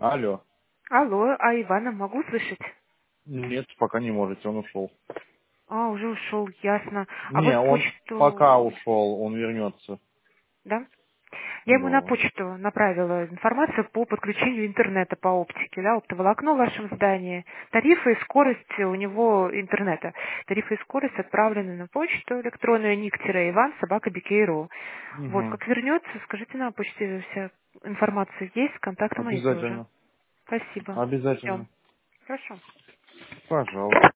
Алло. Алло, а Ивана могу слышать? Нет, пока не можете, он ушел. А, уже ушел, ясно. А вы Не, в он пока почту, ушел, он вернется. да? Я ему на Да. почту направила информацию по подключению интернета по оптике, да, оптоволокно в вашем здании. Тарифы и скорость у него интернета. Тарифы и скорость отправлены на почту электронную ник-иван@bk.ru. Вот, Угу. как вернется, скажите на почте, вся информация есть, контакты мои тоже. Обязательно. Спасибо. Ждем. Обязательно. Хорошо. Пожалуйста.